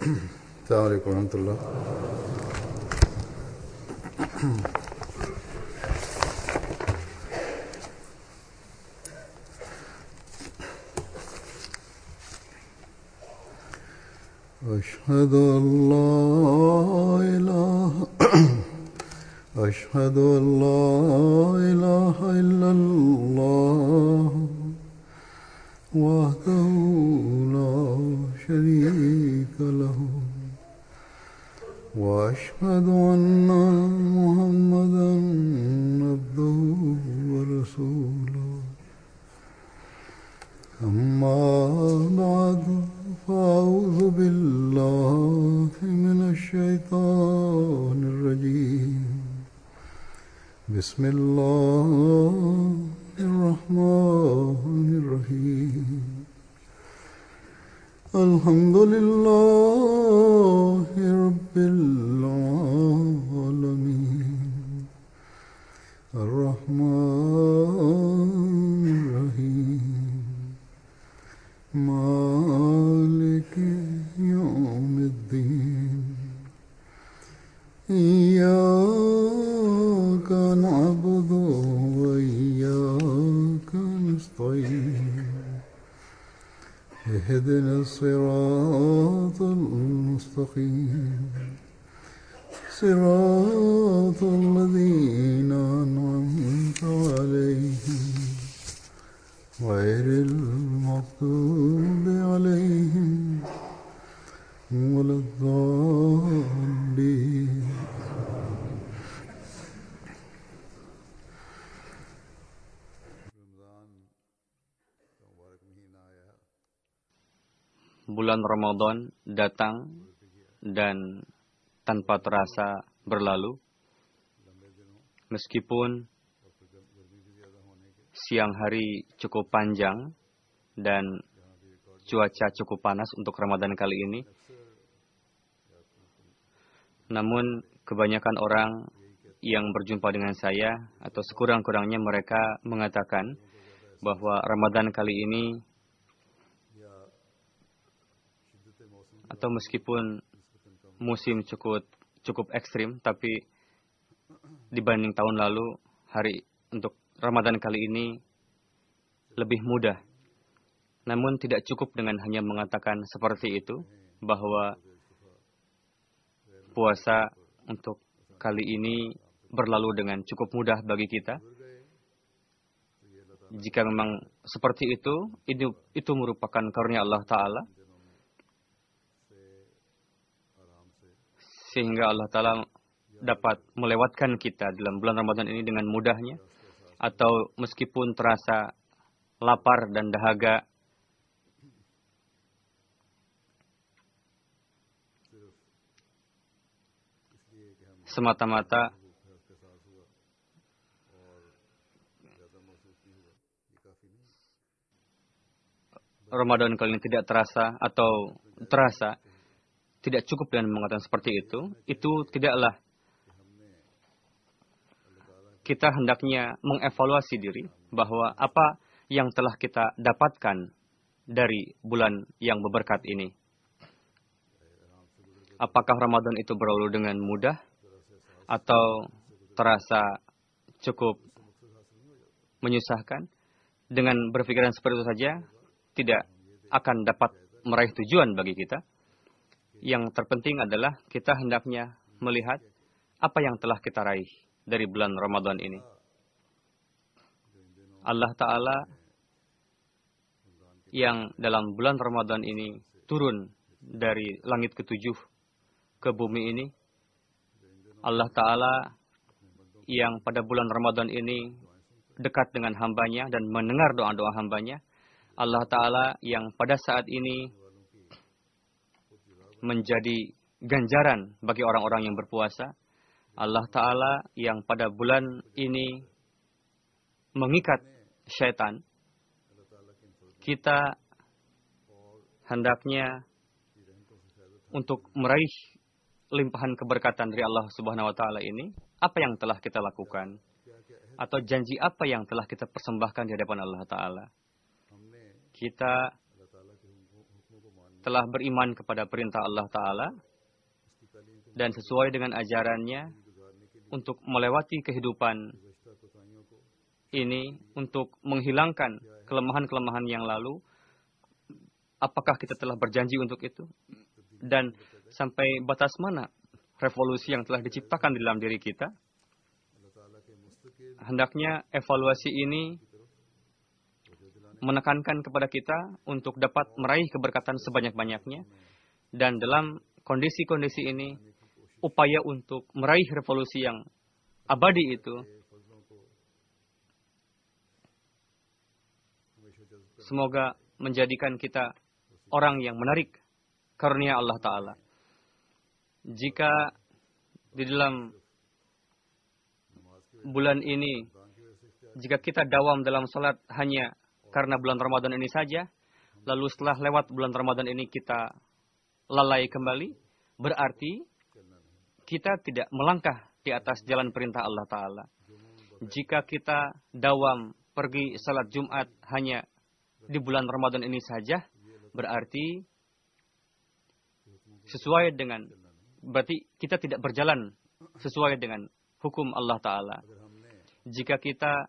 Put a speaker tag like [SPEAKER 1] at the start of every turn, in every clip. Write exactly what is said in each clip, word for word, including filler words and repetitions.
[SPEAKER 1] السلام عليكم ورحمة الله. أشهد أن لا إله أشهد أن لا إله إلا الله وحده لا شريك له وأشهد أن محمدا عبده ورسوله. أما بعد فأعوذ بالله من الشيطان الرجيم. بسم الله الرحمن الرحيم. الحمد لله رب العالمين الرحمن الرحيم مالك يوم الدين. إياك نعبد وإياك نستعين. اهدنا الصراط المستقيم صراط الذين أنعمت عليهم غير المغضوب عليهم ولا الضالين.
[SPEAKER 2] Bulan Ramadan datang dan tanpa terasa berlalu. Meskipun siang hari cukup panjang dan cuaca cukup panas untuk Ramadan kali ini, namun kebanyakan orang yang berjumpa dengan saya atau sekurang-kurangnya mereka mengatakan bahwa Ramadan kali ini, atau meskipun musim cukup cukup ekstrim, tapi dibanding tahun lalu, hari untuk Ramadan kali ini lebih mudah. Namun tidak cukup dengan hanya mengatakan seperti itu, bahwa puasa untuk kali ini berlalu dengan cukup mudah bagi kita. Jika memang seperti itu, itu, itu merupakan karunia Allah Ta'ala. Sehingga Allah Ta'ala dapat melewatkan kita dalam bulan Ramadan ini dengan mudahnya. Atau meskipun terasa lapar dan dahaga, semata-mata Ramadan kali ini tidak terasa atau terasa, tidak cukup dengan mengatakan seperti itu. Itu tidaklah kita hendaknya mengevaluasi diri bahwa apa yang telah kita dapatkan dari bulan yang berberkat ini. Apakah Ramadan itu berlalu dengan mudah atau terasa cukup menyusahkan? Dengan berpikiran seperti itu saja tidak akan dapat meraih tujuan bagi kita. Yang terpenting adalah kita hendaknya melihat apa yang telah kita raih dari bulan Ramadan ini. Allah Ta'ala yang dalam bulan Ramadan ini turun dari langit ketujuh ke bumi ini. Allah Ta'ala yang pada bulan Ramadan ini dekat dengan hambanya dan mendengar doa-doa hambanya. Allah Ta'ala yang pada saat ini menjadi ganjaran bagi orang-orang yang berpuasa. Allah Ta'ala yang pada bulan ini mengikat syaitan. Kita hendaknya untuk meraih limpahan keberkatan dari Allah Subhanahu wa Ta'ala ini, apa yang telah kita lakukan? Atau janji apa yang telah kita persembahkan di hadapan Allah Ta'ala? Kita telah beriman kepada perintah Allah Ta'ala dan sesuai dengan ajarannya untuk melewati kehidupan ini, untuk menghilangkan kelemahan-kelemahan yang lalu, apakah kita telah berjanji untuk itu? Dan sampai batas mana revolusi yang telah diciptakan di dalam diri kita? Hendaknya evaluasi ini menekankan kepada kita untuk dapat meraih keberkatan sebanyak-banyaknya. Dan dalam kondisi-kondisi ini, upaya untuk meraih revolusi yang abadi itu semoga menjadikan kita orang yang menarik karunia Allah Ta'ala. Jika di dalam bulan ini, jika kita dawam dalam salat hanya karena bulan Ramadan ini saja, lalu setelah lewat bulan Ramadan ini kita lalai kembali, berarti kita tidak melangkah di atas jalan perintah Allah Ta'ala. Jika kita dawam pergi salat Jumat hanya di bulan Ramadan ini saja, berarti sesuai dengan, berarti kita tidak berjalan sesuai dengan hukum Allah Ta'ala. Jika kita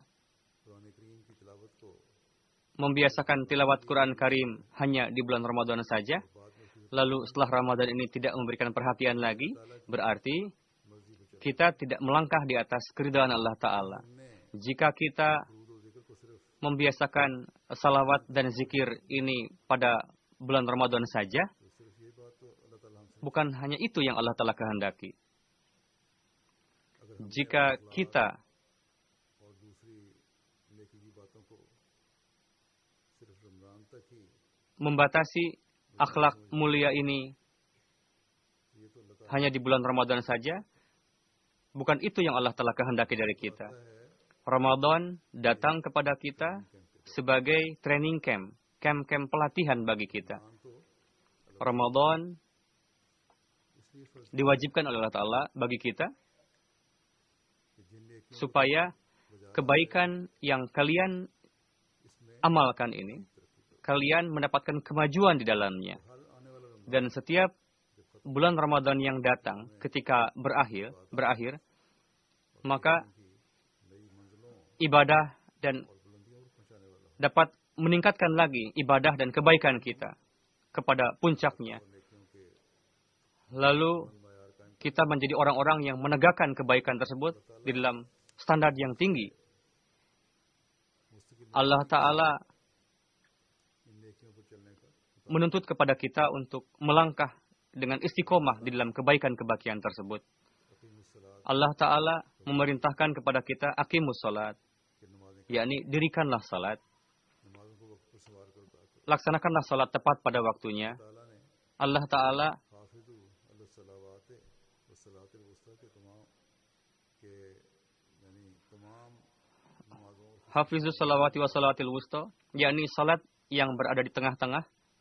[SPEAKER 2] membiasakan tilawat Quran Karim hanya di bulan Ramadan saja, lalu setelah Ramadan ini tidak memberikan perhatian lagi, berarti kita tidak melangkah di atas keridhaan Allah Ta'ala. Jika kita membiasakan salawat dan zikir ini pada bulan Ramadan saja, bukan hanya itu yang Allah Ta'ala kehendaki. Jika kita membatasi akhlak mulia ini hanya di bulan Ramadan saja, bukan itu yang Allah Ta'ala kehendaki dari kita. Ramadan datang kepada kita sebagai training camp, camp-camp pelatihan bagi kita. Ramadan diwajibkan oleh Allah Ta'ala bagi kita supaya kebaikan yang kalian amalkan ini, kalian mendapatkan kemajuan di dalamnya. Dan setiap bulan Ramadan yang datang ketika berakhir, berakhir, maka ibadah dan dapat meningkatkan lagi ibadah dan kebaikan kita kepada puncaknya. Lalu kita menjadi orang-orang yang menegakkan kebaikan tersebut di dalam standar yang tinggi. Allah Ta'ala menuntut kepada kita untuk melangkah dengan istiqomah di dalam kebaikan-kebaikan tersebut. Allah Ta'ala memerintahkan kepada kita aqimus salat, yakni dirikanlah salat. Laksanakanlah salat tepat pada waktunya. Allah Ta'ala hafizus salawati wa salatil wusta, yakni salat yang berada di tengah-tengah.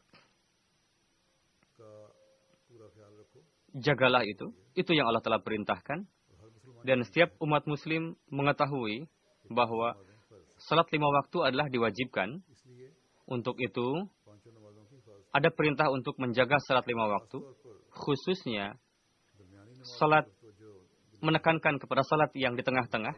[SPEAKER 2] Jagalah itu. Itu yang Allah telah perintahkan. Dan setiap umat muslim mengetahui bahwa salat lima waktu adalah diwajibkan. Untuk itu, ada perintah untuk menjaga salat lima waktu. Khususnya, salat menekankan kepada salat yang di tengah-tengah.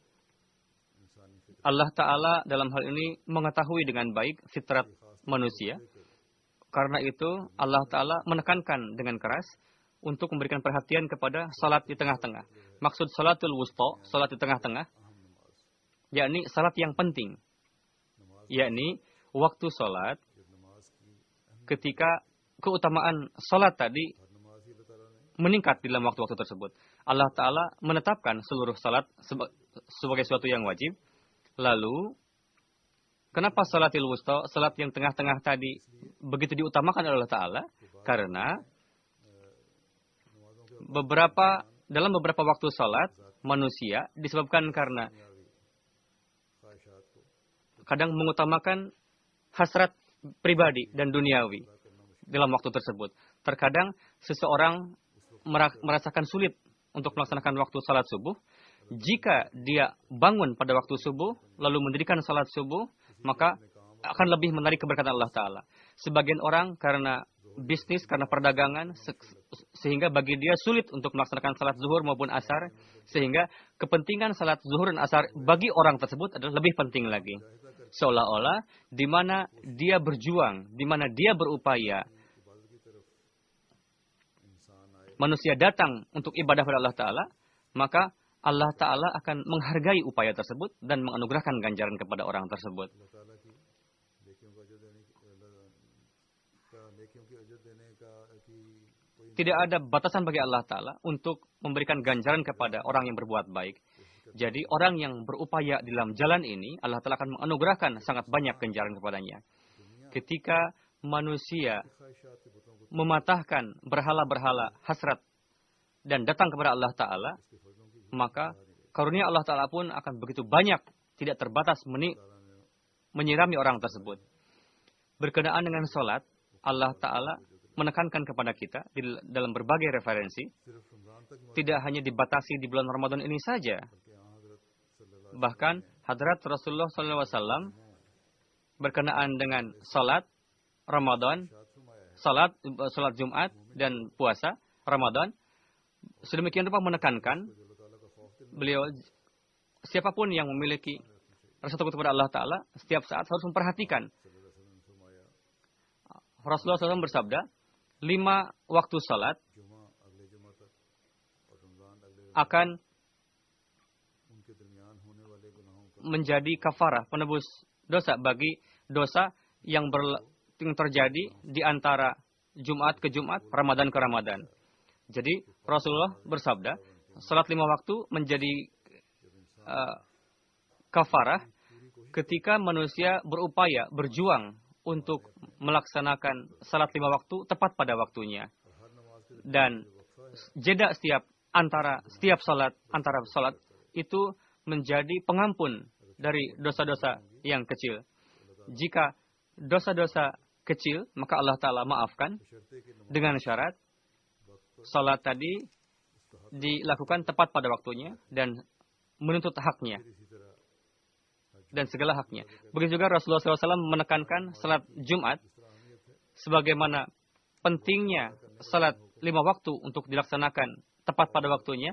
[SPEAKER 2] Allah Ta'ala dalam hal ini mengetahui dengan baik fitrat manusia. Karena itu, Allah Ta'ala menekankan dengan keras untuk memberikan perhatian kepada salat di tengah-tengah. Maksud salatul wusta, salat di tengah-tengah, yakni salat yang penting. Yakni waktu salat ketika keutamaan salat tadi meningkat di dalam waktu-waktu tersebut. Allah Ta'ala menetapkan seluruh salat sebagai suatu yang wajib. Lalu, kenapa salatil wusta, salat yang tengah-tengah tadi begitu diutamakan oleh Allah Ta'ala? Karena beberapa dalam beberapa waktu salat manusia disebabkan karena kadang mengutamakan hasrat pribadi dan duniawi dalam waktu tersebut. Terkadang seseorang merasakan sulit untuk melaksanakan waktu salat subuh. Jika dia bangun pada waktu subuh lalu mendirikan salat subuh, maka akan lebih menarik keberkatan Allah Ta'ala. Sebagian orang karena bisnis, karena perdagangan, sehingga bagi dia sulit untuk melaksanakan salat zuhur maupun asar, sehingga kepentingan salat zuhur dan asar bagi orang tersebut adalah lebih penting lagi. Seolah-olah di mana dia berjuang, di mana dia berupaya, manusia datang untuk ibadah pada Allah Ta'ala, maka Allah Ta'ala akan menghargai upaya tersebut dan menganugerahkan ganjaran kepada orang tersebut. Tidak ada batasan bagi Allah Ta'ala untuk memberikan ganjaran kepada orang yang berbuat baik. Jadi orang yang berupaya di dalam jalan ini, Allah Ta'ala akan menganugerahkan sangat banyak ganjaran kepadanya. Ketika manusia mematahkan berhala-berhala hasrat dan datang kepada Allah Ta'ala, maka karunia Allah Ta'ala pun akan begitu banyak, tidak terbatas menyirami orang tersebut. Berkenaan dengan sholat, Allah Ta'ala menekankan kepada kita di dalam berbagai referensi, tidak hanya dibatasi di bulan Ramadan ini saja. Bahkan Hadrat Rasulullah shallallahu alaihi wasallam berkenaan dengan salat Ramadan, salat salat Jumat dan puasa Ramadan, sedemikian rupa menekankan beliau, siapapun yang memiliki rasa takut kepada Allah Ta'ala, setiap saat harus memperhatikan. Rasulullah shallallahu alaihi wasallam bersabda, lima waktu salat akan menjadi kafarah, penebus dosa bagi dosa yang, ber, yang terjadi di antara Jumat ke Jumat, Ramadan ke Ramadan. Jadi Rasulullah bersabda, salat lima waktu menjadi uh, kafarah ketika manusia berupaya, berjuang untuk melaksanakan salat lima waktu tepat pada waktunya. Dan jeda setiap antara setiap salat antara salat itu menjadi pengampun dari dosa-dosa yang kecil. Jika dosa-dosa kecil, maka Allah Ta'ala maafkan dengan syarat salat tadi dilakukan tepat pada waktunya dan menuntut haknya dan segala haknya. Begitu juga Rasulullah shallallahu alaihi wasallam menekankan salat Jumat sebagaimana pentingnya salat lima waktu untuk dilaksanakan tepat pada waktunya,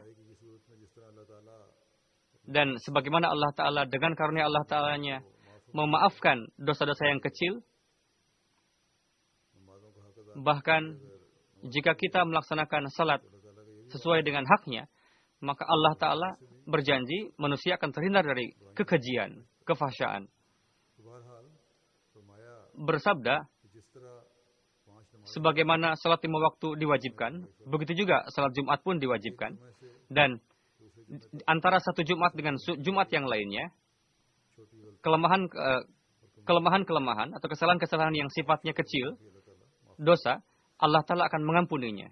[SPEAKER 2] dan sebagaimana Allah Ta'ala dengan karunia Allah Ta'ala-Nya memaafkan dosa-dosa yang kecil. Bahkan jika kita melaksanakan salat sesuai dengan haknya, maka Allah Ta'ala berjanji manusia akan terhindar dari kekejian, kefahsyaan. Bersabda, sebagaimana salat lima waktu diwajibkan, begitu juga salat Jumat pun diwajibkan. Dan antara satu Jumat dengan Jumat yang lainnya, kelemahan kelemahan-kelemahan atau kesalahan-kesalahan yang sifatnya kecil, dosa, Allah Ta'ala akan mengampuninya.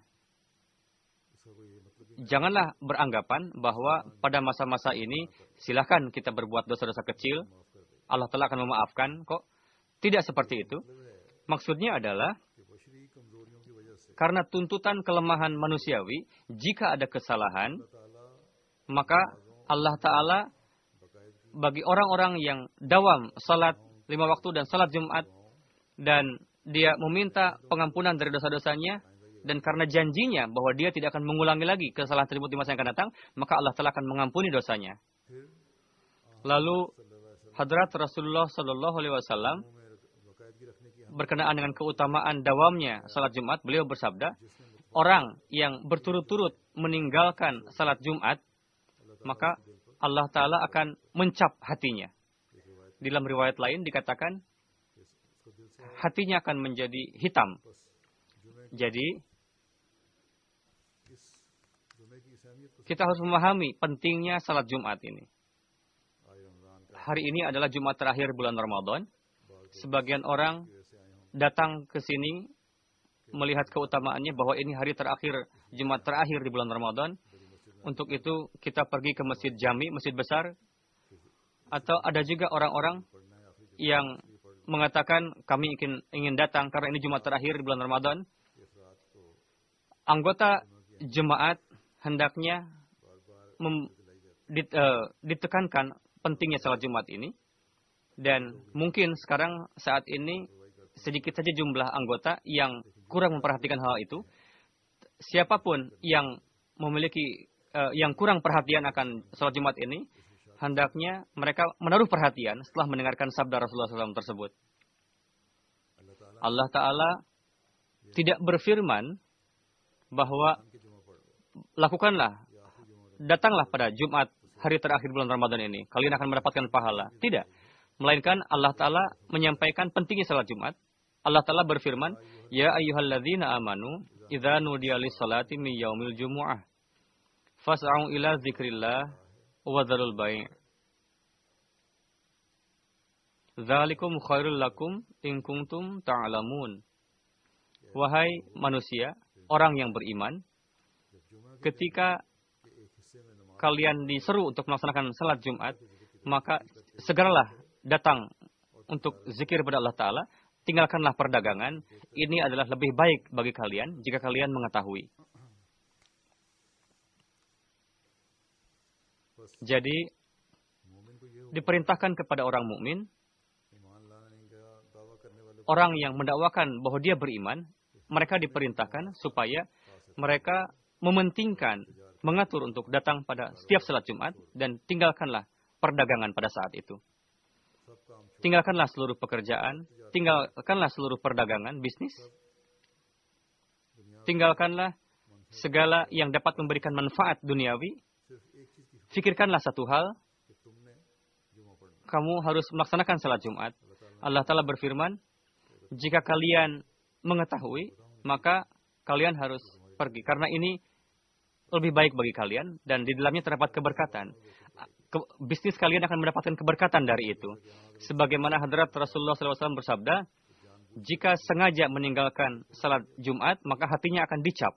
[SPEAKER 2] Janganlah beranggapan bahwa pada masa-masa ini silakan kita berbuat dosa-dosa kecil, Allah Ta'ala akan memaafkan kok. Tidak seperti itu. Maksudnya adalah karena tuntutan kelemahan manusiawi, jika ada kesalahan, maka Allah Ta'ala bagi orang-orang yang dawam salat lima waktu dan salat Jumat, dan dia meminta pengampunan dari dosa-dosanya, dan karena janjinya bahwa dia tidak akan mengulangi lagi kesalahan tersebut di masa yang akan datang, maka Allah Ta'ala akan mengampuni dosanya. Lalu Hadrat Rasulullah Sallallahu Alaihi Wasallam berkenaan dengan keutamaan dawamnya salat Jumat, beliau bersabda, orang yang berturut-turut meninggalkan salat Jumat, maka Allah Ta'ala akan mencap hatinya. Di dalam riwayat lain dikatakan, hatinya akan menjadi hitam. Jadi, kita harus memahami pentingnya salat Jumat ini. Hari ini adalah Jumat terakhir bulan Ramadan. Sebagian orang datang ke sini melihat keutamaannya bahwa ini hari terakhir, Jumat terakhir di bulan Ramadan. Untuk itu kita pergi ke masjid jami, masjid besar. Atau ada juga orang-orang yang mengatakan kami ingin, ingin datang karena ini Jumat terakhir di bulan Ramadan. Anggota jemaat hendaknya mem, dit, uh, ditekankan pentingnya salat Jumat ini. Dan mungkin sekarang saat ini sedikit saja jumlah anggota yang kurang memperhatikan hal itu. Siapapun yang memiliki uh, yang kurang perhatian akan sholat Jumat ini, hendaknya mereka menaruh perhatian setelah mendengarkan sabda Rasulullah shallallahu alaihi wasallam tersebut. Allah Ta'ala tidak berfirman bahwa lakukanlah, datanglah pada Jumat hari terakhir bulan Ramadan ini, kalian akan mendapatkan pahala. Tidak. Melainkan Allah Ta'ala menyampaikan pentingnya salat Jumat. Allah Ta'ala berfirman, Ya ayyuhalladzina amanu, idza nudiya lis-salati min yaumil jumu'ah, fas'au ila dzikrillah wa dzarul bai'. Dzalikum khairul lakum in kuntum ta'lamun. Wahai manusia, orang yang beriman, ketika kalian diseru untuk melaksanakan salat Jumat, maka segeralah datang untuk zikir kepada Allah Ta'ala, tinggalkanlah perdagangan, ini adalah lebih baik bagi kalian jika kalian mengetahui. Jadi, diperintahkan kepada orang mukmin, orang yang mendakwakan bahwa dia beriman, mereka diperintahkan supaya mereka mementingkan, mengatur untuk datang pada setiap salat Jumat dan tinggalkanlah perdagangan pada saat itu. Tinggalkanlah seluruh pekerjaan, tinggalkanlah seluruh perdagangan, bisnis. Tinggalkanlah segala yang dapat memberikan manfaat duniawi. Fikirkanlah satu hal, kamu harus melaksanakan salat Jumat. Allah Ta'ala berfirman, jika kalian mengetahui, maka kalian harus pergi. Karena ini lebih baik bagi kalian dan di dalamnya terdapat keberkatan. Ke, bisnis kalian akan mendapatkan keberkatan dari itu. Sebagaimana hadrat Rasulullah shallallahu alaihi wasallam bersabda, jika sengaja meninggalkan salat Jumat, maka hatinya akan dicap.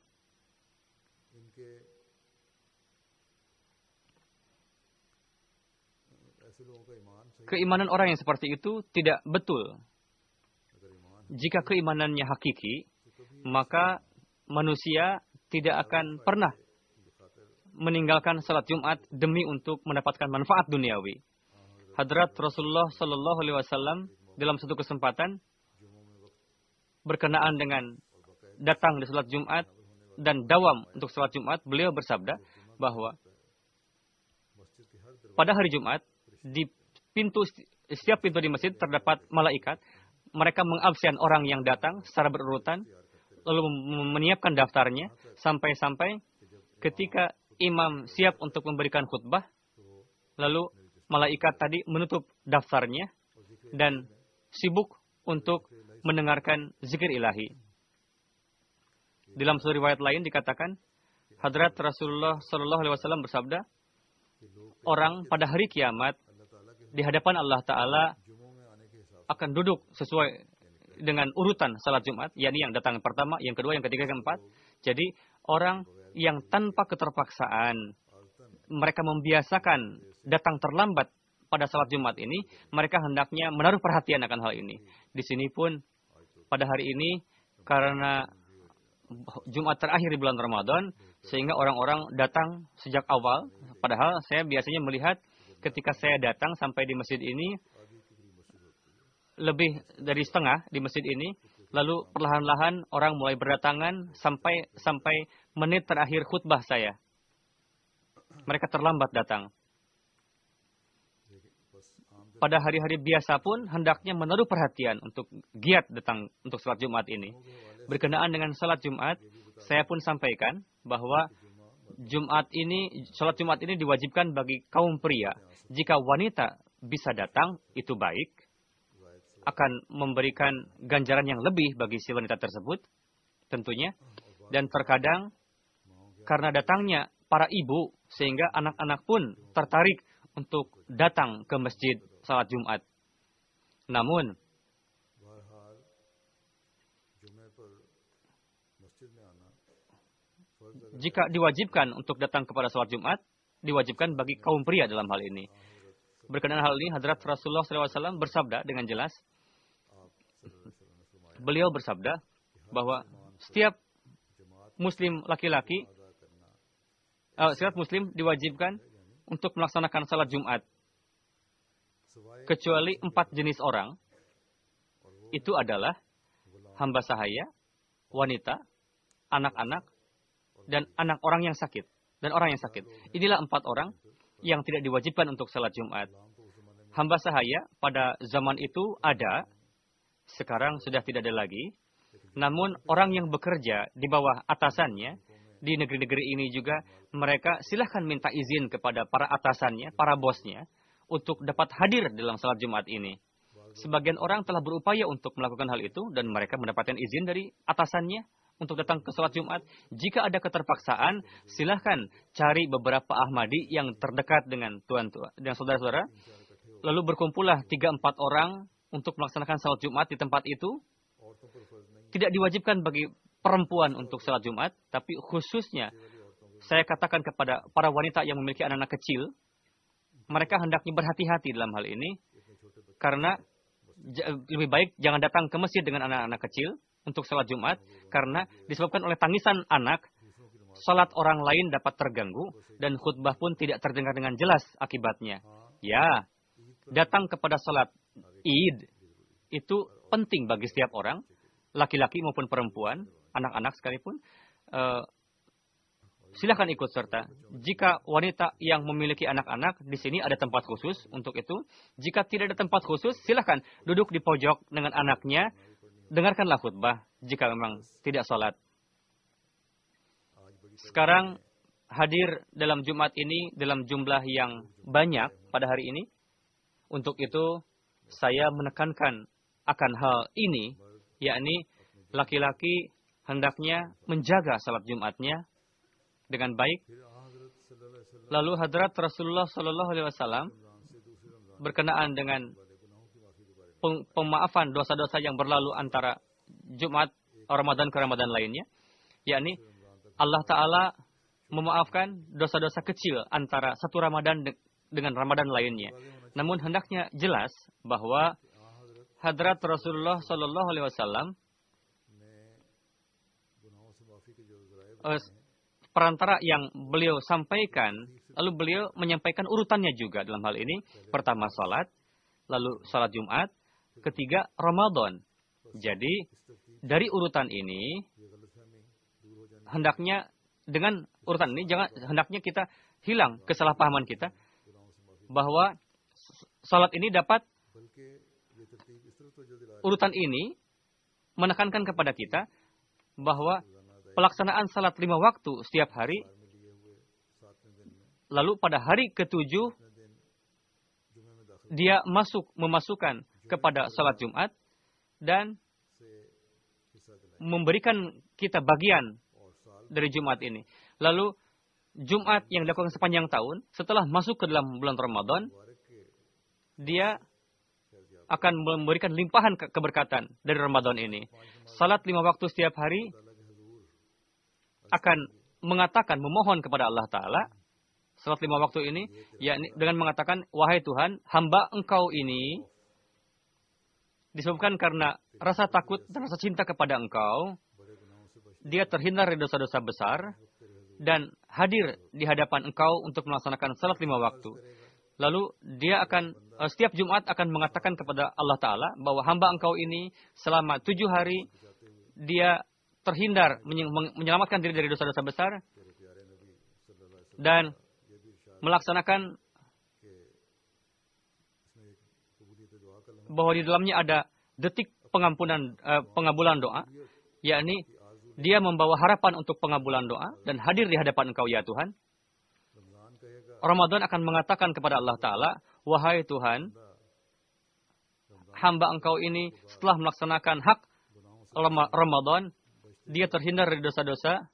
[SPEAKER 2] Keimanan orang yang seperti itu tidak betul. Jika keimanannya hakiki, maka manusia tidak akan pernah meninggalkan salat Jumat demi untuk mendapatkan manfaat duniawi. Hadrat Rasulullah Sallallahu Alaihi Wasallam dalam satu kesempatan berkenaan dengan datang di salat Jumat dan dawam untuk salat Jumat, beliau bersabda bahwa pada hari Jumat di pintu setiap pintu di masjid terdapat malaikat. Mereka mengabsen orang yang datang secara berurutan, lalu menyiapkan daftarnya sampai-sampai ketika imam siap untuk memberikan khutbah, lalu malaikat tadi menutup daftarnya dan sibuk untuk mendengarkan zikir ilahi. Dalam satu riwayat lain dikatakan, Hadrat Rasulullah Sallallahu Alaihi Wasallam bersabda, orang pada hari kiamat di hadapan Allah Ta'ala akan duduk sesuai dengan urutan salat Jumat, yakni yang datang yang pertama, yang kedua, yang ketiga, yang keempat. Jadi orang yang tanpa keterpaksaan, mereka membiasakan datang terlambat pada salat Jumat ini, mereka hendaknya menaruh perhatian akan hal ini. Di sini pun pada hari ini, karena Jumat terakhir di bulan Ramadan, sehingga orang-orang datang sejak awal. Padahal saya biasanya melihat ketika saya datang sampai di masjid ini, lebih dari setengah di masjid ini, lalu perlahan-lahan orang mulai berdatangan sampai sampai menit terakhir khutbah saya. Mereka terlambat datang. Pada hari-hari biasa pun hendaknya menaruh perhatian untuk giat datang untuk salat Jumat ini. Berkenaan dengan salat Jumat, saya pun sampaikan bahwa Jumat ini, salat Jumat ini diwajibkan bagi kaum pria. Jika wanita bisa datang, itu baik. Akan memberikan ganjaran yang lebih bagi si wanita tersebut, tentunya. Dan terkadang, karena datangnya para ibu, sehingga anak-anak pun tertarik untuk datang ke masjid salat Jumat. Namun, jika diwajibkan untuk datang kepada salat Jumat, diwajibkan bagi kaum pria dalam hal ini. Berkenaan hal ini, Hadrat Rasulullah shallallahu alaihi wasallam bersabda dengan jelas, beliau bersabda bahwa setiap muslim laki-laki, uh, setiap muslim diwajibkan untuk melaksanakan salat Jumat. Kecuali empat jenis orang, itu adalah hamba sahaya, wanita, anak-anak, dan anak orang yang sakit. Dan orang yang sakit. Inilah empat orang yang tidak diwajibkan untuk salat Jumat. Hamba sahaya pada zaman itu ada, sekarang sudah tidak ada lagi. Namun orang yang bekerja di bawah atasannya, di negeri-negeri ini juga, mereka silahkan minta izin kepada para atasannya, para bosnya, untuk dapat hadir dalam salat Jumat ini. Sebagian orang telah berupaya untuk melakukan hal itu, dan mereka mendapatkan izin dari atasannya untuk datang ke salat Jumat. Jika ada keterpaksaan, silahkan cari beberapa Ahmadi yang terdekat dengan tuan-tuan, dengan saudara-saudara. Lalu berkumpullah tiga empat orang untuk melaksanakan salat Jumat di tempat itu. Tidak diwajibkan bagi perempuan untuk salat Jumat, tapi khususnya saya katakan kepada para wanita yang memiliki anak-anak kecil, mereka hendaknya berhati-hati dalam hal ini, karena lebih baik jangan datang ke masjid dengan anak-anak kecil untuk salat Jumat, karena disebabkan oleh tangisan anak, salat orang lain dapat terganggu, dan khutbah pun tidak terdengar dengan jelas akibatnya. Ya, datang kepada salat Id, itu penting bagi setiap orang, laki-laki maupun perempuan, anak-anak sekalipun, uh, silakan ikut serta. Jika wanita yang memiliki anak-anak, di sini ada tempat khusus untuk itu. Jika tidak ada tempat khusus, silakan duduk di pojok dengan anaknya, dengarkanlah khutbah jika memang tidak sholat. Sekarang hadir dalam Jumat ini dalam jumlah yang banyak pada hari ini. Untuk itu saya menekankan akan hal ini, yakni laki-laki hendaknya menjaga salat Jumatnya dengan baik. Lalu hadrat Rasulullah Shallallahu Alaihi Wasallam berkenaan dengan pemaafan dosa-dosa yang berlalu antara Jumat Ramadan ke Ramadan lainnya, yakni Allah Ta'ala memaafkan dosa-dosa kecil antara satu Ramadan de dengan Ramadan lainnya. Namun hendaknya jelas bahwa hadrat Rasulullah Shallallahu Alaihi Wasallam eh, perantara yang beliau sampaikan, lalu beliau menyampaikan urutannya juga dalam hal ini. Pertama salat, lalu salat Jumat, ketiga Ramadan. Jadi dari urutan ini hendaknya dengan urutan ini jangan hendaknya kita hilang kesalahpahaman kita bahwa salat ini dapat urutan ini menekankan kepada kita bahwa pelaksanaan salat lima waktu setiap hari, lalu pada hari ketujuh dia masuk memasukkan kepada salat Jumat dan memberikan kita bagian dari Jumat ini. Lalu Jumat yang dilakukan sepanjang tahun, setelah masuk ke dalam bulan Ramadan, dia akan memberikan limpahan ke keberkatan dari Ramadan ini. Salat lima waktu setiap hari akan mengatakan, memohon kepada Allah Ta'ala, salat lima waktu ini, yakni dengan mengatakan, wahai Tuhan, hamba engkau ini, disebabkan karena rasa takut dan rasa cinta kepada engkau, dia terhindar dari dosa-dosa besar, dan hadir di hadapan engkau untuk melaksanakan salat lima waktu. Lalu dia akan, setiap Jumat akan mengatakan kepada Allah Ta'ala, bahwa hamba engkau ini selama tujuh hari, dia terhindar, menyelamatkan diri dari dosa-dosa besar, dan melaksanakan bahwa di dalamnya ada detik pengampunan, eh, pengabulan doa, yakni dia membawa harapan untuk pengabulan doa dan hadir di hadapan engkau ya Tuhan. Ramadan akan mengatakan kepada Allah Ta'ala, wahai Tuhan, hamba engkau ini setelah melaksanakan hak Ramadan, dia terhindar dari dosa-dosa,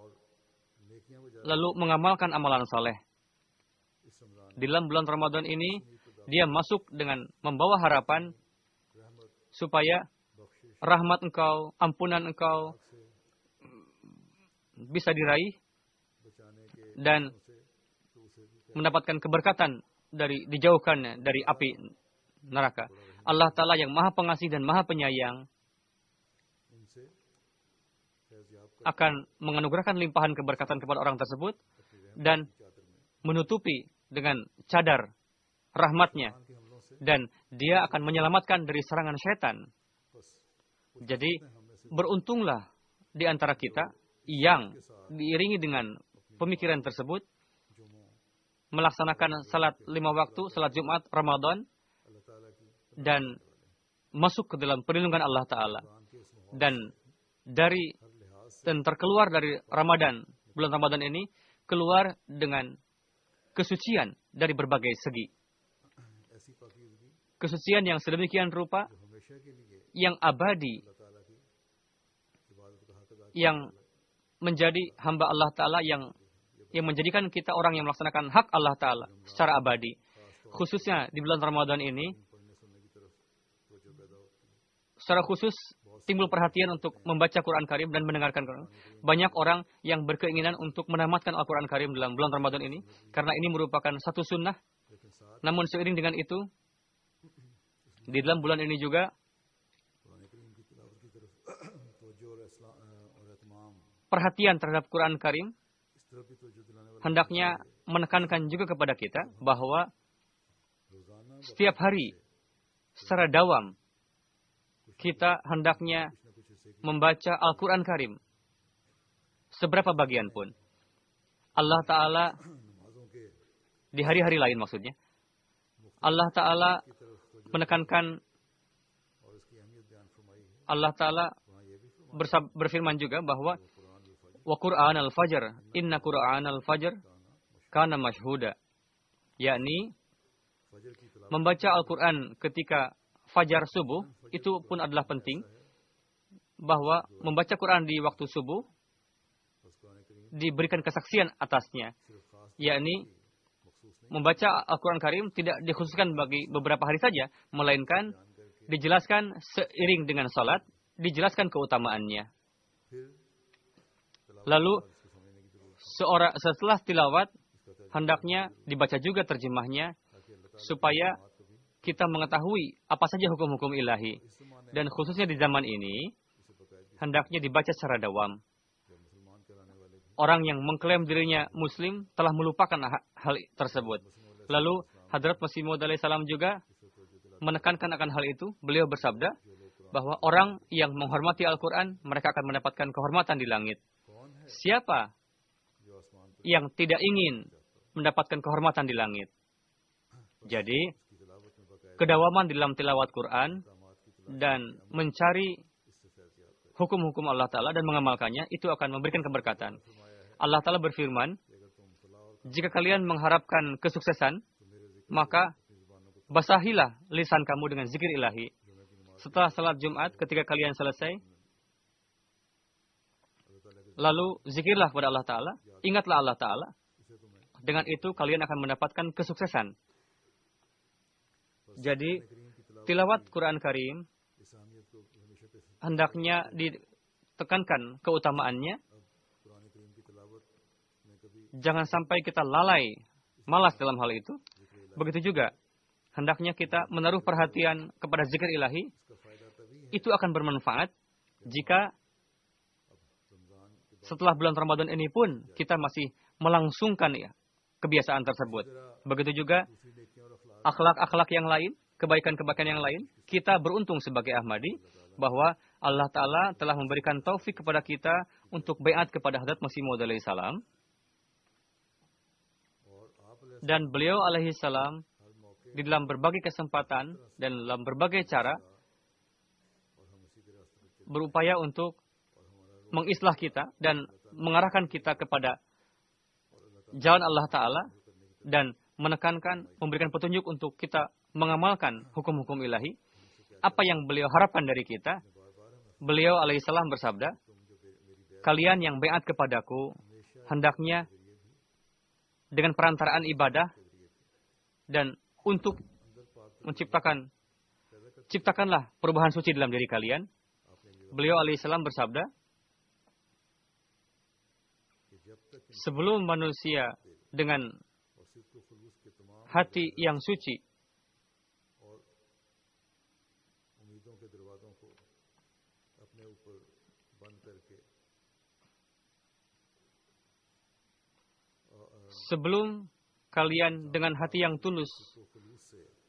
[SPEAKER 2] lalu mengamalkan amalan soleh. Di dalam bulan Ramadan ini, dia masuk dengan membawa harapan supaya rahmat engkau, ampunan engkau bisa diraih dan mendapatkan keberkatan dari dijauhkannya dari api neraka. Allah Ta'ala yang maha pengasih dan maha penyayang akan menganugerahkan limpahan keberkatan kepada orang tersebut dan menutupi dengan cadar rahmatnya, dan dia akan menyelamatkan dari serangan syaitan. Jadi beruntunglah di antara kita yang diiringi dengan pemikiran tersebut melaksanakan salat lima waktu, salat Jumat, Ramadan, dan masuk ke dalam perlindungan Allah Ta'ala. Dan dari dan terkeluar dari Ramadan, bulan Ramadan ini, keluar dengan kesucian dari berbagai segi. Kesucian yang sedemikian rupa, yang abadi, yang menjadi hamba Allah Ta'ala, yang yang menjadikan kita orang yang melaksanakan hak Allah Ta'ala secara abadi. Khususnya di bulan Ramadan ini, secara khusus timbul perhatian untuk membaca Quran Karim dan mendengarkan Quran. Banyak orang yang berkeinginan untuk menamatkan Al-Quran Karim dalam bulan Ramadan ini, karena ini merupakan satu sunnah. Namun seiring dengan itu, di dalam bulan ini juga, perhatian terhadap Quran Karim hendaknya menekankan juga kepada kita bahwa setiap hari secara dawam kita hendaknya membaca Al-Quran Karim. Seberapa bagian pun. Allah Ta'ala, di hari-hari lain maksudnya, Allah Ta'ala menekankan, Allah Ta'ala berfirman juga bahwa wa Qur'an al-Fajr, inna Qur'an al-Fajr kana mashhuda. Yakni, membaca Al-Quran ketika fajar subuh, itu pun adalah penting. Bahwa membaca Quran di waktu subuh, diberikan kesaksian atasnya. Yakni, membaca Al-Quran Karim tidak dikhususkan bagi beberapa hari saja, melainkan dijelaskan seiring dengan salat, dijelaskan keutamaannya. Lalu, seorang, setelah tilawat, hendaknya dibaca juga terjemahnya, supaya kita mengetahui apa saja hukum-hukum ilahi. Dan khususnya di zaman ini, hendaknya dibaca secara dawam. Orang yang mengklaim dirinya Muslim telah melupakan hal tersebut. Lalu, Hadrat Masih Maud alaihi salam juga menekankan akan hal itu. Beliau bersabda bahwa orang yang menghormati Al-Quran, mereka akan mendapatkan kehormatan di langit. Siapa yang tidak ingin mendapatkan kehormatan di langit? Jadi, kedawaman dalam tilawat Quran dan mencari hukum-hukum Allah Ta'ala dan mengamalkannya, itu akan memberikan keberkatan. Allah Ta'ala berfirman, jika kalian mengharapkan kesuksesan, maka basahilah lisan kamu dengan zikir ilahi. Setelah salat Jumat, ketika kalian selesai, lalu zikirlah kepada Allah Ta'ala, ingatlah Allah Ta'ala. Dengan itu kalian akan mendapatkan kesuksesan. Jadi, tilawat Quran Karim hendaknya ditekankan keutamaannya. Jangan sampai kita lalai, malas dalam hal itu. Begitu juga, hendaknya kita menaruh perhatian kepada zikir ilahi. Itu akan bermanfaat jika setelah bulan Ramadan ini pun kita masih melangsungkan ya, kebiasaan tersebut. Begitu juga akhlak-akhlak yang lain, kebaikan-kebaikan yang lain, kita beruntung sebagai Ahmadi bahwa Allah Ta'ala telah memberikan taufik kepada kita untuk baiat kepada Hadrat Masih Maud alaihi salam. Dan beliau alaihi salam di dalam berbagai kesempatan dan dalam berbagai cara berupaya untuk mengislah kita dan mengarahkan kita kepada jalan Allah Ta'ala dan menekankan, memberikan petunjuk untuk kita mengamalkan hukum-hukum ilahi. Apa yang beliau harapkan dari kita? Beliau alaihissalam bersabda, kalian yang baiat kepadaku, hendaknya dengan perantaraan ibadah dan untuk menciptakan, ciptakanlah perubahan suci dalam diri kalian. Beliau alaihissalam bersabda, sebelum manusia dengan hati yang suci sebelum kalian dengan hati yang tulus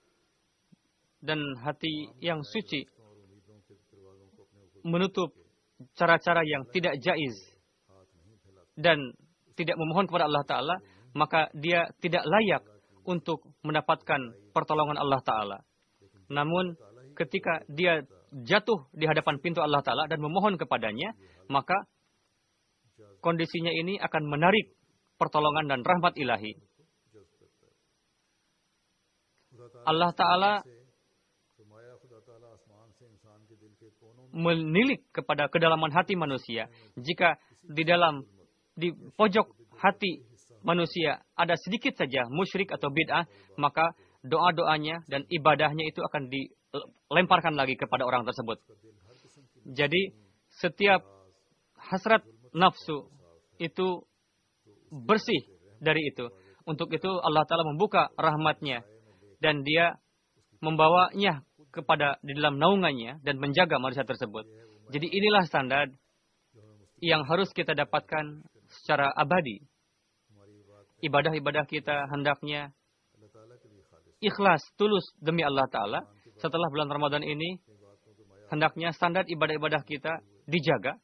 [SPEAKER 2] dan hati yang suci menutup cara-cara yang tidak jaiz dan tidak memohon kepada Allah Ta'ala, maka dia tidak layak untuk mendapatkan pertolongan Allah Ta'ala. Namun ketika dia jatuh di hadapan pintu Allah Ta'ala dan memohon kepadanya, maka kondisinya ini akan menarik pertolongan dan rahmat ilahi. Allah Ta'ala menilik kepada kedalaman hati manusia. Jika di dalam, di pojok hati manusia ada sedikit saja musyrik atau bid'ah, maka doa-doanya dan ibadahnya itu akan dilemparkan lagi kepada orang tersebut. Jadi setiap hasrat nafsu itu bersih dari itu. Untuk itu Allah Ta'ala membuka rahmatnya dan dia membawanya kepada di dalam naungannya dan menjaga manusia tersebut. Jadi inilah standar yang harus kita dapatkan secara abadi. Ibadah-ibadah kita hendaknya ikhlas, tulus demi Allah Ta'ala. Setelah bulan Ramadan ini, hendaknya standar ibadah-ibadah kita dijaga.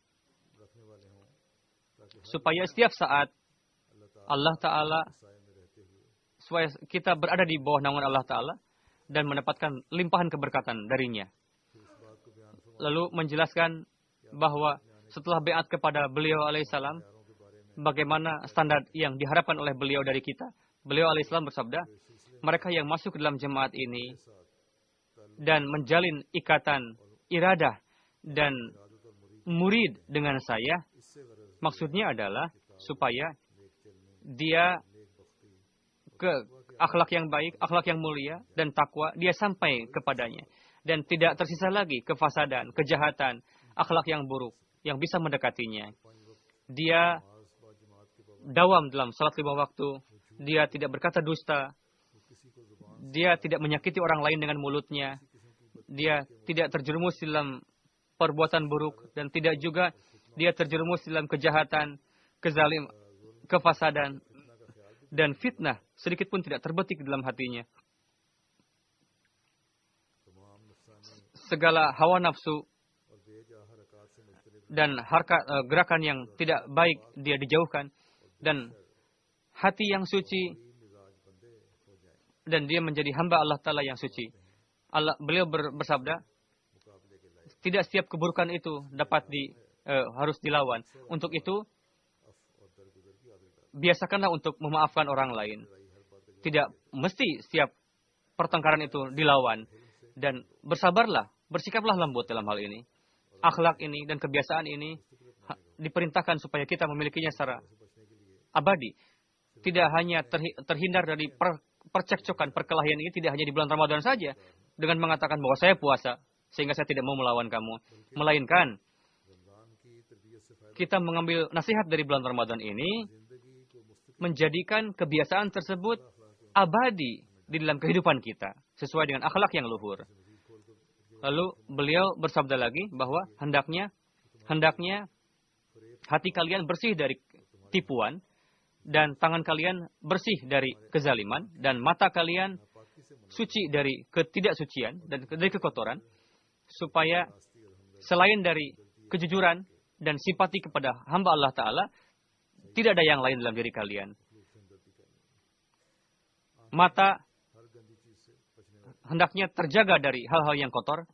[SPEAKER 2] Supaya setiap saat Allah Ta'ala, supaya kita berada di bawah naungan Allah Ta'ala dan mendapatkan limpahan keberkatan darinya. Lalu menjelaskan bahwa setelah beat kepada beliau alaihissalam, bagaimana standar yang diharapkan oleh beliau dari kita. Beliau alaihissalam bersabda, mereka yang masuk ke dalam jemaat ini dan menjalin ikatan iradah dan murid dengan saya, maksudnya adalah supaya dia ke akhlak yang baik, akhlak yang mulia, dan takwa, dia sampai kepadanya. Dan tidak tersisa lagi kefasadan, kejahatan, akhlak yang buruk, yang bisa mendekatinya. Dia dawam dalam salat lima waktu, dia tidak berkata dusta, dia tidak menyakiti orang lain dengan mulutnya, dia tidak terjerumus dalam perbuatan buruk, dan tidak juga dia terjerumus dalam kejahatan, kezalim, kefasadan, dan fitnah, sedikit pun tidak terbetik dalam hatinya. Segala hawa nafsu dan harkat, uh, gerakan yang tidak baik dia dijauhkan, dan hati yang suci, dan dia menjadi hamba Allah Ta'ala yang suci. Allah, beliau ber, bersabda, tidak setiap keburukan itu dapat di, uh, harus dilawan. Untuk itu, biasakanlah untuk memaafkan orang lain. Tidak mesti setiap pertengkaran itu dilawan. Dan bersabarlah, bersikaplah lembut dalam hal ini. Akhlak ini dan kebiasaan ini diperintahkan supaya kita memilikinya secara abadi. Tidak hanya terhindar dari per, percekcokan, perkelahian ini, tidak hanya di bulan Ramadan saja, dengan mengatakan bahwa saya puasa, sehingga saya tidak mau melawan kamu. Melainkan, kita mengambil nasihat dari bulan Ramadan ini, menjadikan kebiasaan tersebut abadi di dalam kehidupan kita, sesuai dengan akhlak yang luhur. Lalu beliau bersabda lagi bahwa hendaknya hendaknya hati kalian bersih dari tipuan, dan tangan kalian bersih dari kezaliman, dan mata kalian suci dari ketidaksucian dan dari kekotoran, supaya selain dari kejujuran dan simpati kepada hamba Allah Ta'ala, tidak ada yang lain dalam diri kalian. Mata hendaknya terjaga dari hal-hal yang kotor.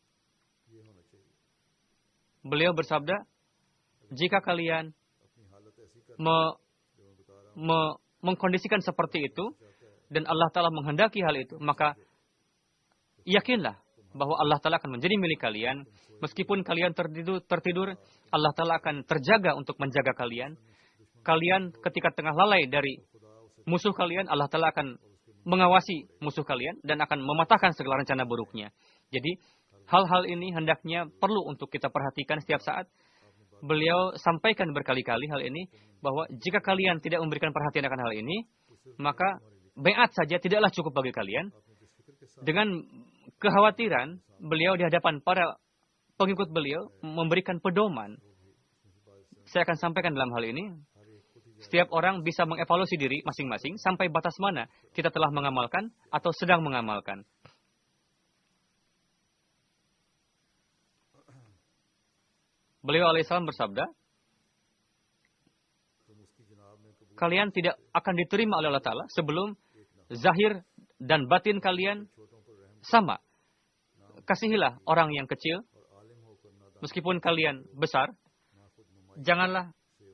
[SPEAKER 2] Beliau bersabda, jika kalian me, me, mengkondisikan seperti itu, dan Allah Ta'ala menghendaki hal itu, maka yakinlah bahwa Allah Ta'ala akan menjadi milik kalian. Meskipun kalian tertidur, tertidur, Allah Ta'ala akan terjaga untuk menjaga kalian. Kalian ketika tengah lalai dari musuh kalian, Allah Ta'ala akan mengawasi musuh kalian dan akan mematahkan segala rencana buruknya. Jadi, hal-hal ini hendaknya perlu untuk kita perhatikan setiap saat. Beliau sampaikan berkali-kali hal ini, bahwa jika kalian tidak memberikan perhatian akan hal ini, maka bai'at saja tidaklah cukup bagi kalian. Dengan kekhawatiran, beliau di hadapan para pengikut beliau memberikan pedoman. Saya akan sampaikan dalam hal ini. Setiap orang bisa mengevaluasi diri masing-masing sampai batas mana kita telah mengamalkan atau sedang mengamalkan. Beliau alaihissalam bersabda, kalian tidak akan diterima oleh Allah Ta'ala sebelum zahir dan batin kalian sama. Kasihilah orang yang kecil, meskipun kalian besar. Janganlah,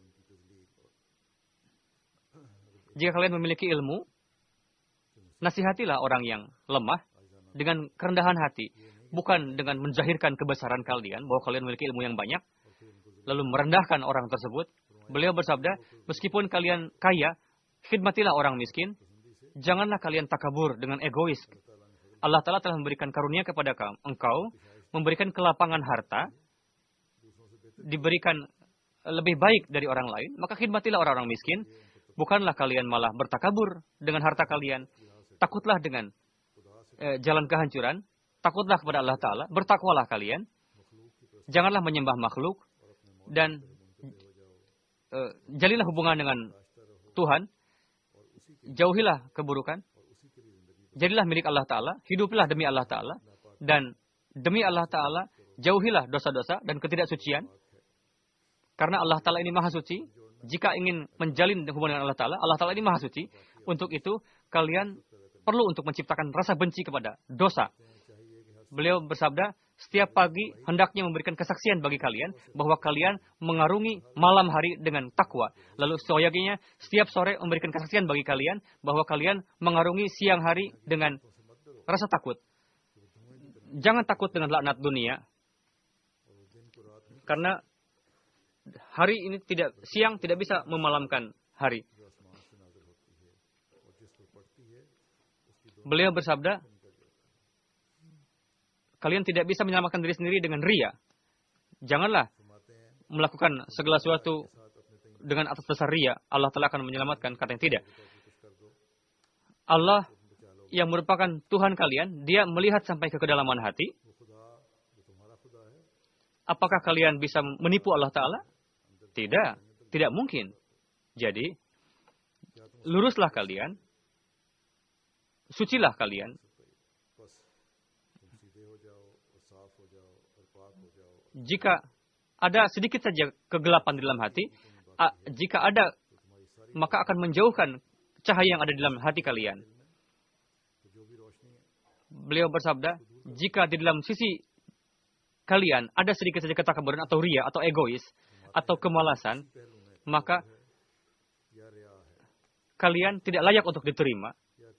[SPEAKER 2] jika kalian memiliki ilmu, nasihatilah orang yang lemah dengan kerendahan hati. Bukan dengan menzahirkan kebesaran kalian, bahwa kalian memiliki ilmu yang banyak, lalu merendahkan orang tersebut. Beliau bersabda, meskipun kalian kaya, khidmatilah orang miskin. Janganlah kalian takabur dengan egois. Allah Ta'ala telah memberikan karunia kepada kamu, engkau, memberikan kelapangan harta, diberikan lebih baik dari orang lain, maka khidmatilah orang-orang miskin. Bukanlah kalian malah bertakabur dengan harta kalian. Takutlah dengan eh, jalan kehancuran. Takutlah kepada Allah Ta'ala. Bertakwalah kalian. Janganlah menyembah makhluk. Dan eh, jalilah hubungan dengan Tuhan. Jauhilah keburukan. Jadilah milik Allah Ta'ala. Hiduplah demi Allah Ta'ala. Dan demi Allah Ta'ala, jauhilah dosa-dosa dan ketidaksucian. Karena Allah Ta'ala ini maha suci. Jika ingin menjalin hubungan dengan Allah Ta'ala, Allah Ta'ala ini maha suci. Untuk itu, kalian perlu untuk menciptakan rasa benci kepada dosa. Beliau bersabda, setiap pagi hendaknya memberikan kesaksian bagi kalian bahwa kalian mengarungi malam hari dengan takwa. Lalu seyogianya, setiap sore memberikan kesaksian bagi kalian bahwa kalian mengarungi siang hari dengan rasa takut. Jangan takut dengan laknat dunia. Karena hari ini tidak, siang tidak bisa memalamkan hari. Beliau bersabda, kalian tidak bisa menyelamatkan diri sendiri dengan ria. Janganlah melakukan segala sesuatu dengan atas dasar ria. Allah Ta'ala akan menyelamatkan. Kata yang tidak. Allah yang merupakan Tuhan kalian, Dia melihat sampai ke kedalaman hati. Apakah kalian bisa menipu Allah Ta'ala? Tidak. Tidak mungkin. Jadi, luruslah kalian. Sucilah kalian. Jika ada sedikit saja kegelapan di dalam hati, jika ada, maka akan menjauhkan cahaya yang ada di dalam hati kalian. Beliau bersabda, jika di dalam sisi kalian ada sedikit saja ketakaburan atau ria atau egois atau kemalasan, maka kalian tidak layak untuk diterima.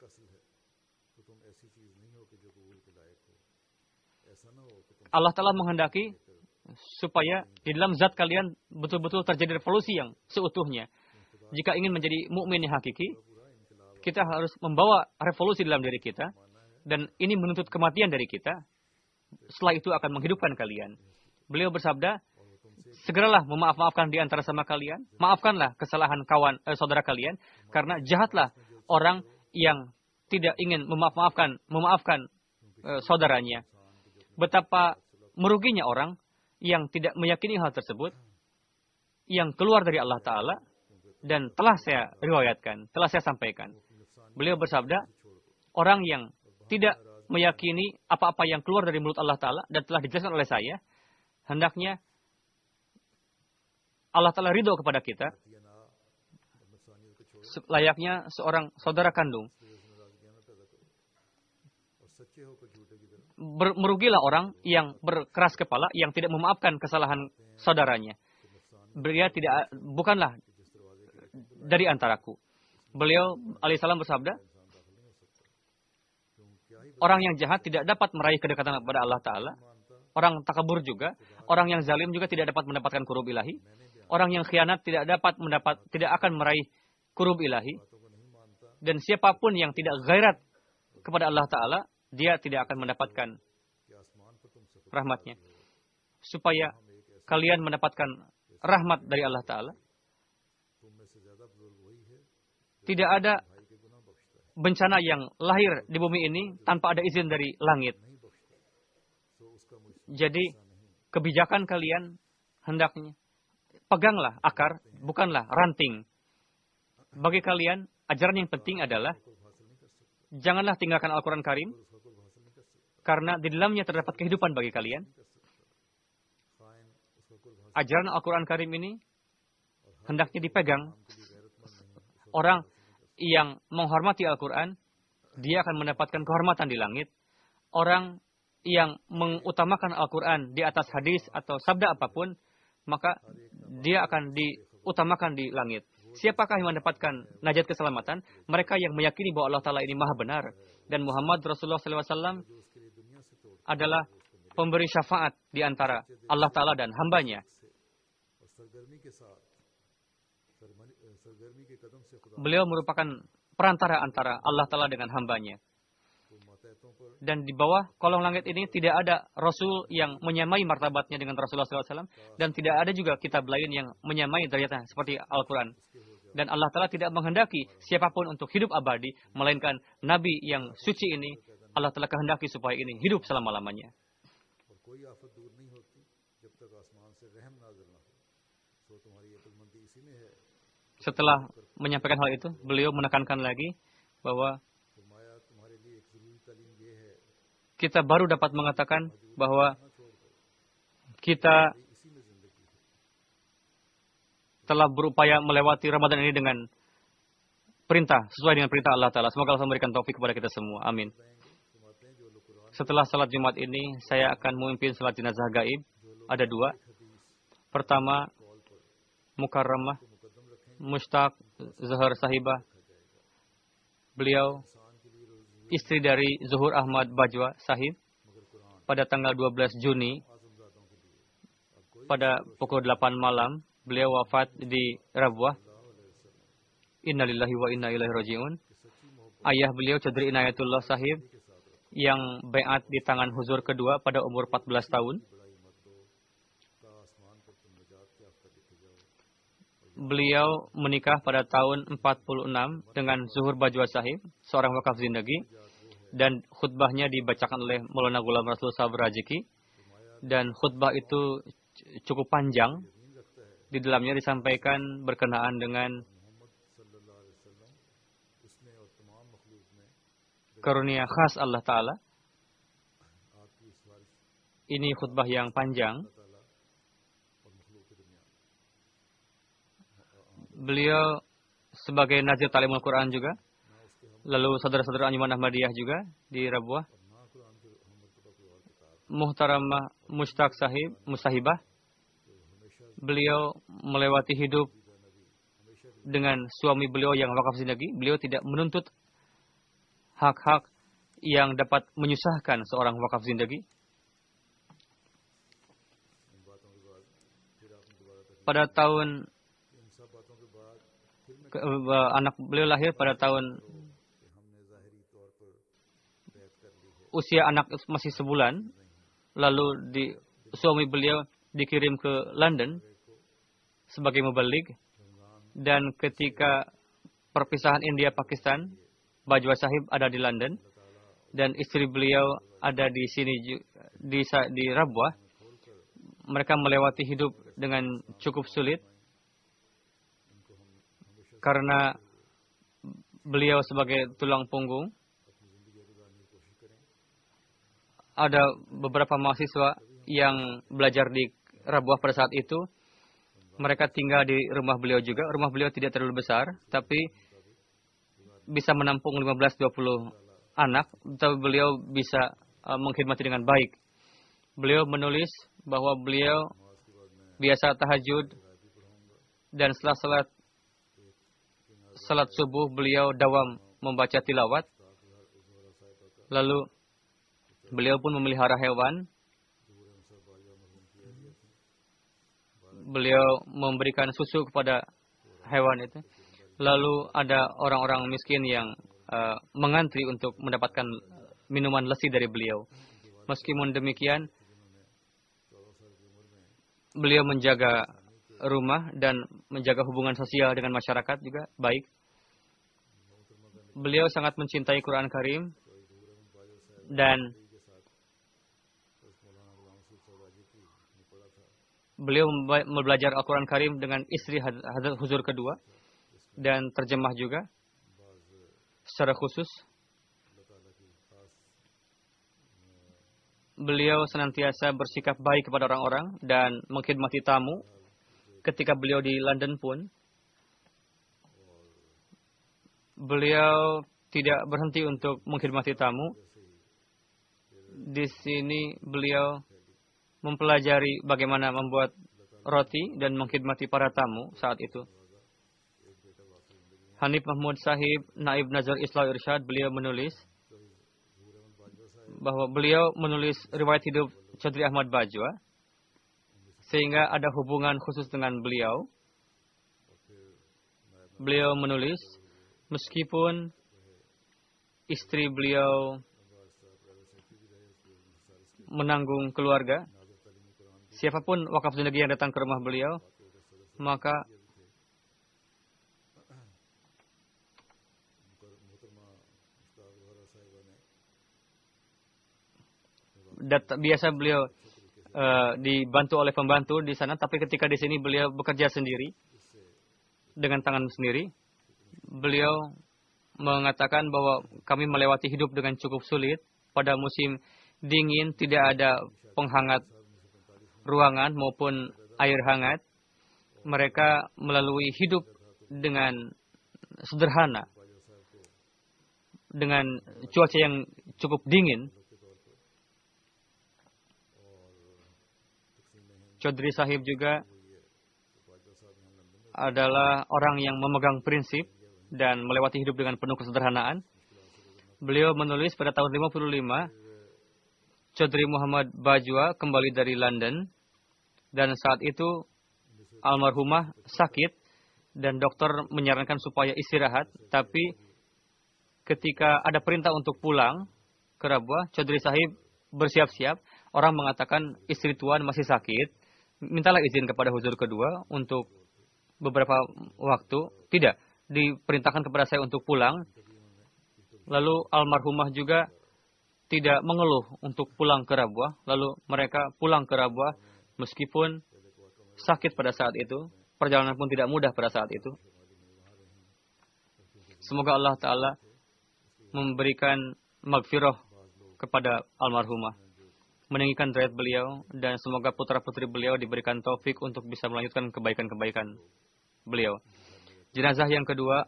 [SPEAKER 2] Allah Ta'ala menghendaki supaya di dalam zat kalian betul-betul terjadi revolusi yang seutuhnya. Jika ingin menjadi mukmin yang hakiki, kita harus membawa revolusi dalam diri kita, dan ini menuntut kematian dari kita. Setelah itu akan menghidupkan kalian. Beliau bersabda, segeralah memaaf-maafkan di antara sama kalian, maafkanlah kesalahan kawan eh, saudara kalian, karena jahatlah orang yang tidak ingin memaaf-maafkan memaafkan eh, saudaranya. Betapa meruginya orang yang tidak meyakini hal tersebut, yang keluar dari Allah Ta'ala, dan telah saya riwayatkan, telah saya sampaikan. Beliau bersabda, orang yang tidak meyakini apa-apa yang keluar dari mulut Allah Ta'ala, dan telah dijelaskan oleh saya, hendaknya Allah Ta'ala ridho kepada kita, layaknya seorang saudara kandung. Ber, merugilah orang yang berkeras kepala, yang tidak memaafkan kesalahan saudaranya. Beliau tidak, bukanlah dari antaraku. Beliau alaihissalam bersabda, orang yang jahat tidak dapat meraih kedekatan kepada Allah Ta'ala. Orang takabur juga, orang yang zalim juga tidak dapat mendapatkan kurub ilahi. Orang yang khianat tidak dapat mendapat, tidak akan meraih kurub ilahi. Dan siapapun yang tidak ghairat kepada Allah Ta'ala, dia tidak akan mendapatkan rahmatnya. Supaya kalian mendapatkan rahmat dari Allah Ta'ala, tidak ada bencana yang lahir di bumi ini tanpa ada izin dari langit. Jadi, kebijakan kalian hendaknya peganglah akar, bukanlah ranting. Bagi kalian, ajaran yang penting adalah janganlah tinggalkan Al-Quran Karim, karena di dalamnya terdapat kehidupan bagi kalian. ajaran Al-Quran Karim ini hendaknya dipegang. Orang yang menghormati Al-Quran, dia akan mendapatkan kehormatan di langit. Orang yang mengutamakan Al-Quran di atas hadis atau sabda apapun, maka dia akan diutamakan di langit. Siapakah yang mendapatkan najat keselamatan? Mereka yang meyakini bahwa Allah Ta'ala ini maha benar. Dan Muhammad Rasulullah shallallahu alaihi wasallam adalah pemberi syafaat di antara Allah Ta'ala dan hambanya. Beliau merupakan perantara antara Allah Ta'ala dengan hambanya. Dan di bawah kolong langit ini tidak ada Rasul yang menyamai martabatnya dengan Rasulullah shallallahu alaihi wasallam. Dan tidak ada juga kitab lain yang menyamai derajatnya seperti Al-Quran. Dan Allah Ta'ala tidak menghendaki siapapun untuk hidup abadi. Melainkan Nabi yang suci ini, Allah Ta'ala kehendaki supaya ini hidup selama-lamanya. Setelah menyampaikan hal itu, beliau menekankan lagi bahwa kita baru dapat mengatakan bahwa kita telah berupaya melewati Ramadan ini dengan perintah, sesuai dengan perintah Allah Ta'ala. Semoga Allah memberikan taufik kepada kita semua. Amin. Setelah salat Jumat ini, saya akan memimpin salat jenazah gaib. Ada dua. Pertama, Mukarramah Mushtaq Zuhur Sahibah. Beliau istri dari Zuhur Ahmad Bajwa Sahib. Pada tanggal dua belas Juni, pada pukul delapan malam, beliau wafat di Rabwah. Innalillahi wa inna ilaihi raji'un. Ayah beliau Chaudhry Inayatullah Sahib yang bai'at di tangan huzur kedua pada umur empat belas tahun. Beliau menikah pada tahun empat puluh enam dengan Zuhur Bajwa Sahib, seorang wakaf zindagi, dan khutbahnya dibacakan oleh Maulana Ghulam Rasul Sahib Rajiki. Dan khutbah itu cukup panjang. Di dalamnya disampaikan berkenaan dengan karunia khas Allah Ta'ala. Ini khutbah yang panjang. Beliau sebagai Nazir Talimul Quran juga. Lalu saudara-saudara Anjuman Ahmadiyah juga di Rabwah. Muhtaramah Mushtaq Sahib, Musahibah. Beliau melewati hidup dengan suami beliau yang wakaf zindagi. Beliau tidak menuntut hak-hak yang dapat menyusahkan seorang wakaf zindagi. Pada tahun ke, anak beliau lahir pada tahun usia anak masih sebulan. Lalu di, suami beliau dikirim ke London sebagai mubalik. Dan ketika perpisahan India-Pakistan, Bajwa Sahib ada di London. Dan istri beliau ada di sini, di, di Rabwah. Mereka melewati hidup dengan cukup sulit. Karena beliau sebagai tulang punggung. Ada beberapa mahasiswa yang belajar di Rabwah pada saat itu. Mereka tinggal di rumah beliau juga. Rumah beliau tidak terlalu besar, tapi bisa menampung lima belas dua puluh anak. Tapi beliau bisa uh, mengkhidmati dengan baik. Beliau menulis bahwa beliau biasa tahajud. Dan setelah salat, salat subuh beliau dawam membaca tilawat. Lalu beliau pun memelihara hewan. Beliau memberikan susu kepada hewan itu. Lalu ada orang-orang miskin yang uh, mengantri untuk mendapatkan minuman lesi dari beliau. Meskipun demikian, beliau menjaga rumah dan menjaga hubungan sosial dengan masyarakat juga baik. Beliau sangat mencintai Quran Karim dan beliau belajar Al-Quran Karim dengan istri Hazrat Huzur kedua dan terjemah juga secara khusus. beliau senantiasa bersikap baik kepada orang-orang dan mengkhidmati tamu. Ketika beliau di London pun, beliau tidak berhenti untuk mengkhidmati tamu. Di sini beliau mempelajari bagaimana membuat roti dan mengkhidmati para tamu saat itu. Hanif Mahmud Sahib, Naib Nazar Islah Irsyad, beliau menulis bahwa beliau menulis riwayat hidup Chaudhry Ahmad Bajwa sehingga ada hubungan khusus dengan beliau. Beliau menulis, meskipun istri beliau menanggung keluarga, siapapun wakaf zindagi yang datang ke rumah beliau, maka Dat, biasa beliau uh, dibantu oleh pembantu di sana, tapi ketika di sini beliau bekerja sendiri dengan tangan sendiri. Beliau mengatakan bahwa kami melewati hidup dengan cukup sulit. Pada musim dingin tidak ada penghangat ruangan maupun air hangat. Mereka melalui hidup dengan sederhana, dengan cuaca yang cukup dingin. Chaudhry Sahib juga adalah orang yang memegang prinsip dan melewati hidup dengan penuh kesederhanaan. Beliau menulis pada tahun lima puluh lima, Chaudhry Muhammad Bajwa kembali dari London dan saat itu almarhumah sakit dan dokter menyarankan supaya istirahat. Tapi ketika ada perintah untuk pulang ke Rabwah, Chaudhry Sahib bersiap-siap. Orang mengatakan istri tuan masih sakit, mintalah izin kepada huzur kedua untuk beberapa waktu. Tidak, diperintahkan kepada saya untuk pulang. Lalu almarhumah juga tidak mengeluh untuk pulang ke Rabwah. Lalu mereka pulang ke Rabwah meskipun sakit pada saat itu. Perjalanan pun tidak mudah pada saat itu. Semoga Allah Ta'ala memberikan maghfirah kepada almarhumah, meninggikan derajat beliau, dan semoga putra-putri beliau diberikan taufik untuk bisa melanjutkan kebaikan-kebaikan beliau. Jenazah yang kedua,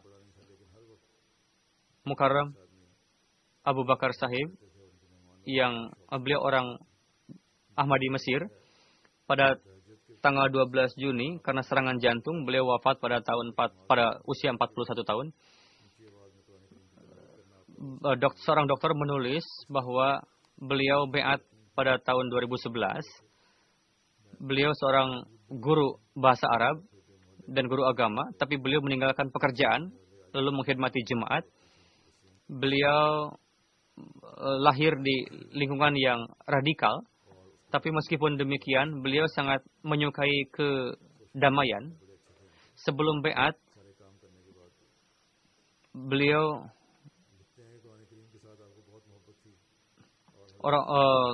[SPEAKER 2] Mukarram Abu Bakar Sahib, yang beliau orang Ahmadi Mesir. Pada tanggal dua belas Juni, karena serangan jantung, beliau wafat pada tahun empat, pada usia empat puluh satu tahun. Dok, seorang dokter menulis bahwa beliau beat pada tahun dua ribu sebelas. Beliau seorang guru bahasa Arab dan guru agama, tapi beliau meninggalkan pekerjaan lalu mengkhidmati jemaat. Beliau uh, lahir di lingkungan yang radikal, tapi meskipun demikian beliau sangat menyukai kedamaian. Sebelum beat, beliau orang uh,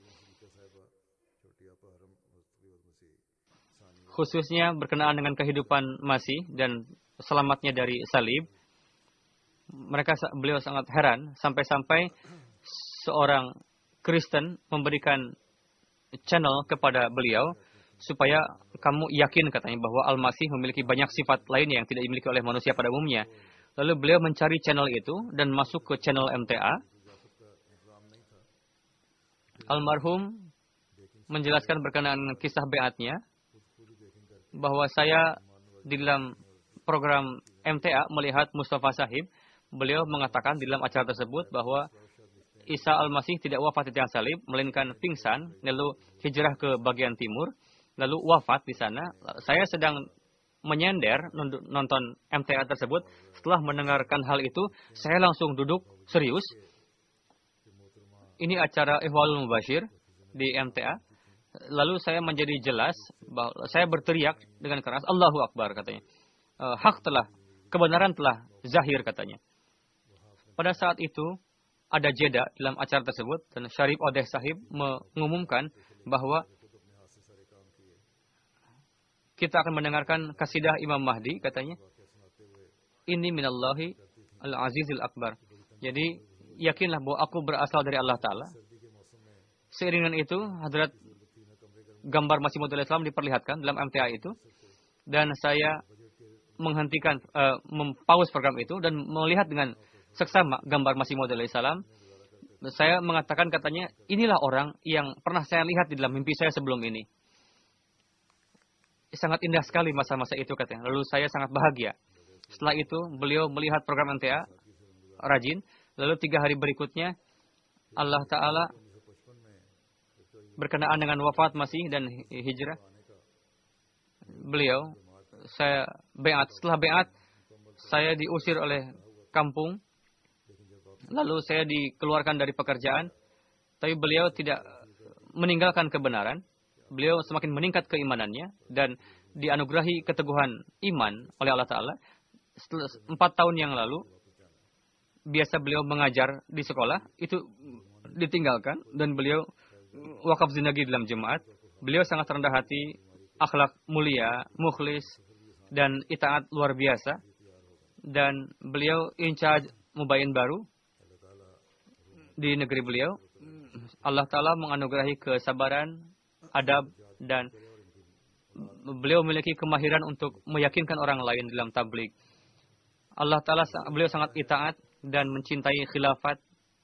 [SPEAKER 2] khususnya berkenaan dengan kehidupan Masih dan selamatnya dari salib. Mereka, beliau sangat heran sampai-sampai seorang Kristen memberikan channel kepada beliau supaya kamu yakin, katanya, bahwa Al-Masih memiliki banyak sifat lain yang tidak dimiliki oleh manusia pada umumnya. Lalu beliau mencari channel itu dan masuk ke channel M T A. Almarhum menjelaskan berkenaan kisah beatnya bahwa saya di dalam program M T A melihat Mustafa Sahib. Beliau mengatakan di dalam acara tersebut bahwa Isa Al-Masih tidak wafat di tiang salib, melainkan pingsan, lalu hijrah ke bagian timur, lalu wafat di sana. Saya sedang menyender nonton M T A tersebut. Setelah mendengarkan hal itu, saya langsung duduk serius. Ini acara Ihwalul Mubashir di M T A. Lalu saya menjadi jelas, bahwa saya berteriak dengan keras, Allahu Akbar, katanya. E, hak telah, kebenaran telah zahir, katanya. Pada saat itu, ada jeda dalam acara tersebut, dan Syarif Odeh Sahib mengumumkan bahwa kita akan mendengarkan kasidah Imam Mahdi, katanya. Ini minallahi al-azizil akbar. Jadi, yakinlah bahwa aku berasal dari Allah Ta'ala. Seiring dengan itu, Hadrat gambar Masih Maud alaihi salam diperlihatkan dalam M T A itu, dan saya menghentikan, uh, mempause program itu dan melihat dengan seksama gambar Masih Maud alaihi salam. Saya mengatakan katanya, inilah orang yang pernah saya lihat di dalam mimpi saya sebelum ini. Sangat indah sekali masa-masa itu katanya. Lalu saya sangat bahagia. Setelah itu beliau melihat program M T A rajin. Lalu tiga hari berikutnya Allah Ta'ala berkenaan dengan wafat Masih dan hijrah. Beliau, saya beat. Setelah beat, saya diusir oleh kampung. Lalu saya dikeluarkan dari pekerjaan. Tapi beliau tidak meninggalkan kebenaran. Beliau semakin meningkat keimanannya dan dianugerahi keteguhan iman oleh Allah Ta'ala. Setelah empat tahun yang lalu, biasa beliau mengajar di sekolah, itu ditinggalkan dan beliau wakaf zindagi dalam jemaat. Beliau sangat rendah hati, akhlak mulia, mukhlis, dan itaat luar biasa. Dan beliau in charge mubayin baru di negeri beliau. Allah Ta'ala menganugerahi kesabaran, adab, dan beliau memiliki kemahiran untuk meyakinkan orang lain dalam tabligh. Allah Ta'ala, beliau sangat itaat dan mencintai khilafat.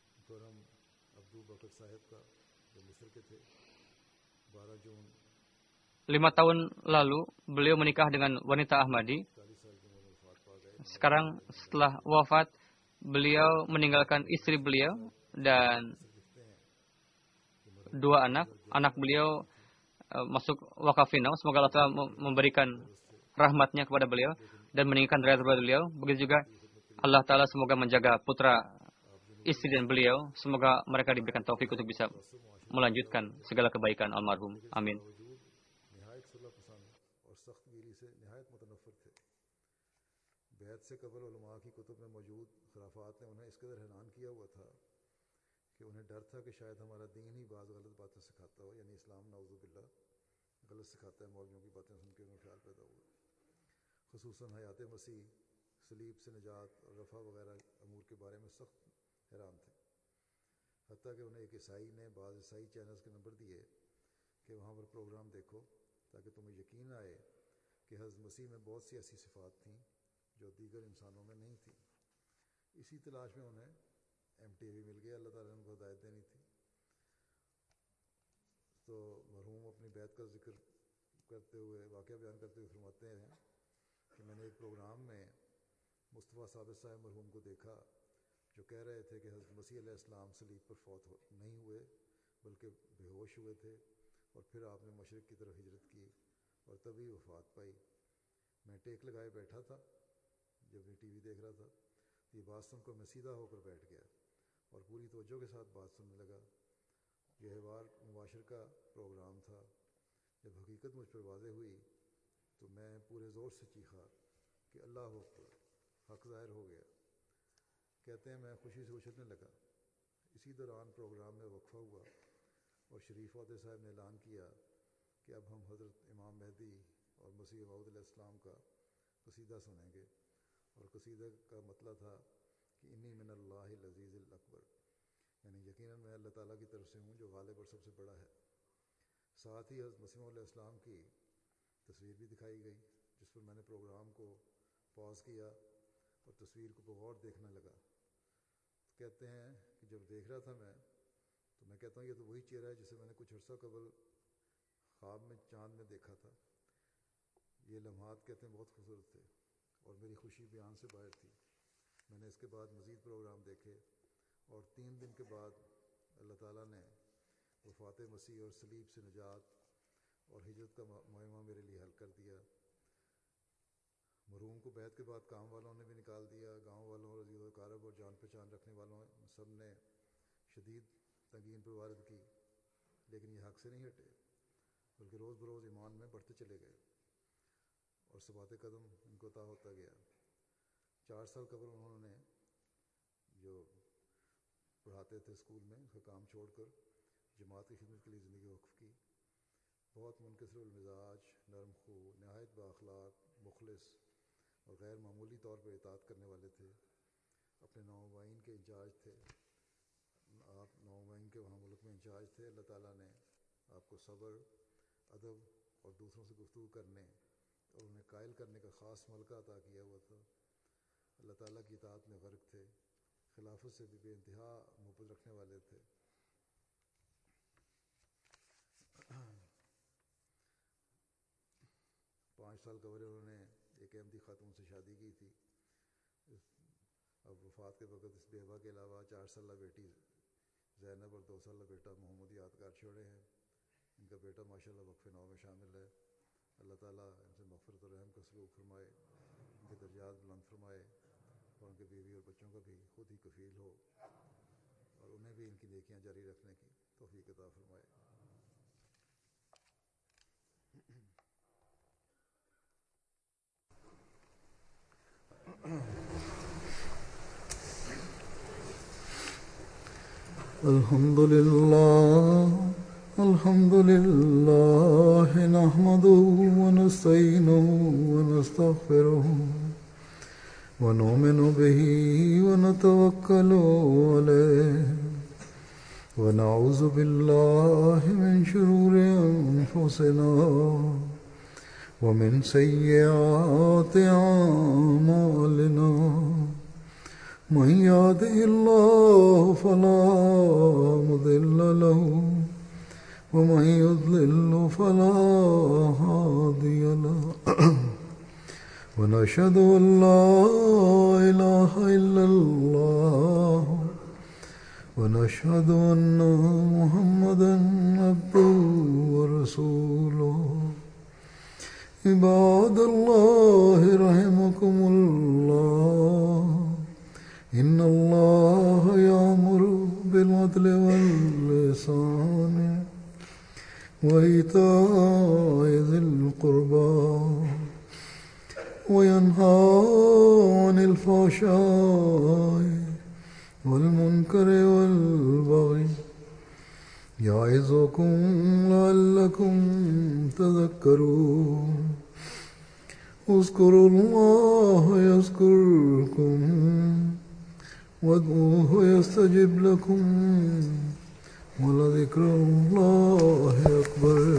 [SPEAKER 2] Lima tahun lalu, beliau menikah dengan wanita Ahmadi. Sekarang setelah wafat, beliau meninggalkan istri beliau dan dua anak. Anak beliau uh, masuk wakaf final. Semoga Allah Ta'ala memberikan rahmatnya kepada beliau dan meninggikan derajat beliau. Begitu juga Allah Ta'ala semoga menjaga putra istri dan beliau. Semoga mereka diberikan taufik untuk bisa melanjutkan segala kebaikan almarhum. Amin.
[SPEAKER 1] بیعت سے قبل علماء کی کتب میں موجود خرافات نے انہیں اس قدر حیران کیا ہوا تھا کہ انہیں ڈر تھا کہ شاید ہمارا دین ہی بعض غلط باتیں سکھاتا ہو، یعنی اسلام نعوذ باللہ غلط سکھاتا ہے. مولویوں کی باتیں سن کے انہیں خیال پیدا ہوا، خصوصاً حیات مسیح، صلیب سے نجات اور رفع وغیرہ امور کے بارے میں سخت حیران تھے. حتیٰ کہ انہیں ایک عیسائی نے بعض عیسائی چینلز کے نمبر دیے کہ وہاں پر پروگرام دیکھو تاکہ تمہیں یقین آئے کہ حضرت مسیح میں بہت سی ایسی صفات تھیں جو دیگر انسانوں میں نہیں تھی. اسی تلاش میں انہیں ایم ٹی وی مل گیا. اللہ تعالیٰ نے ان کو ہدایت دینی تھی. تو مرحوم اپنی بیعت کا ذکر کرتے ہوئے، واقعہ بیان کرتے ہوئے فرماتے ہیں کہ میں نے ایک پروگرام میں مصطفیٰ ثابت صاحب مرحوم کو دیکھا جو کہہ رہے تھے کہ حضرت مسیح علیہ السلام صلیب پر فوت ہو نہیں ہوئے بلکہ بے ہوش ہوئے تھے اور پھر آپ نے مشرق کی طرف ہجرت کی اور تبھی وفات پائی. میں ٹیک لگائے بیٹھا تھا جب یہ ٹی وی دیکھ رہا تھا. یہ بات سن کر میں سیدھا ہو کر بیٹھ گیا اور پوری توجہ کے ساتھ بات سننے لگا. یہ حوار مباشر کا پروگرام تھا. جب حقیقت مجھ پر واضح ہوئی تو میں پورے زور سے چیخا کہ اللہ اکبر، حق ظاہر ہو گیا. کہتے ہیں میں خوشی سے اچھلنے لگا. اسی دوران پروگرام میں وقفہ ہوا اور شریف عہدے صاحب نے اعلان کیا کہ اب ہم حضرت امام مہدی اور مسیح موعود علیہ السلام کا قصیدہ سنیں گے. اور قصیدہ کا مطلب تھا کہ انی من اللہ العزیز الاکبر، یعنی یقیناً میں اللہ تعالیٰ کی طرف سے ہوں جو غالب اور سب سے بڑا ہے. ساتھ ہی حضرت مسیح علیہ السلام کی تصویر بھی دکھائی گئی جس پر میں نے پروگرام کو پاز کیا اور تصویر کو بغور دیکھنے لگا. تو کہتے ہیں کہ جب دیکھ رہا تھا میں تو میں کہتا ہوں یہ تو وہی چہرہ ہے جسے میں نے کچھ عرصہ قبل خواب میں چاند میں دیکھا تھا. یہ لمحات کہتے ہیں بہت خوبصورت تھے اور میری خوشی بیان سے باہر تھی. میں نے اس کے بعد مزید پروگرام دیکھے اور تین دن کے بعد اللہ تعالیٰ نے وفات مسیح اور صلیب سے نجات اور ہجرت کا معمہ میرے لیے حل کر دیا. مرحوم کو بیعت کے بعد کام والوں نے بھی نکال دیا. گاؤں والوں اور عزیز و اقارب اور جان پہچان رکھنے والوں سب نے شدید تنگین پر وارد کی، لیکن یہ حق سے نہیں ہٹے بلکہ روز بروز ایمان میں بڑھتے چلے گئے اور ثبات قدم ان کو عطا ہوتا گیا. چار سال قبل انہوں نے جو پڑھاتے تھے اسکول میں اس کا کام چھوڑ کر جماعت کی خدمت کے لیے زندگی وقف کی. بہت منکسر المزاج، نرم خو، نہایت بااخلاق، مخلص اور غیر معمولی طور پر اطاعت کرنے والے تھے. اپنے نومبئین کے انچارج تھے. آپ نومبئین کے وہاں ملک میں انچارج تھے. اللہ تعالیٰ نے آپ کو صبر، ادب اور دوسروں سے گفتگو کرنے اور انہیں قائل کرنے کا خاص ملکہ عطا کیا ہوا تھا. اللہ تعالیٰ کی اطاعت میں غرق تھے، خلافت سے بھی بے انتہا محبت رکھنے والے تھے. پانچ سال قبل انہوں نے ایک احمدی خاتون سے شادی کی تھی. اب وفات کے وقت اس بیوہ کے علاوہ چار سالہ بیٹی زینب اور دو سالہ بیٹا محمد یادگار چھوڑے ہیں. ان کا بیٹا ماشاءاللہ وقف نو میں شامل ہے. اللہ تعالیٰ ان سے مغفرت اور رحم کا سلوک فرمائے، ان کے درجات بلند فرمائے اور ان کے بیوی اور بچوں کا بھی خود ہی کفیل ہو اور انہیں بھی ان کی نیکیاں جاری رکھنے کی توفیق عطا فرمائے. الحمد للہ الحمد للہ نحمده ونستعینه ونستغفره ونؤمن به ونتوکل علیہ ونعوذ باللہ من شرور انفسنا ومن سیئات اعمالنا من يهده الله فلا مضل له ومن يضلل فلا هادي له ونشهد أن لا إله إلا الله ونشهد أن محمدا عبده ورسوله. عباد الله رحمكم الله، إن الله يأمر بالعدل والإحسان وإيتاء ذي القربى وينهى عن الفحشاء والمنكر والبغي يعظكم لعلكم تذكرون. اذكروا الله يذكركم وادعوه يستجب لكم ولذكر الله أكبر.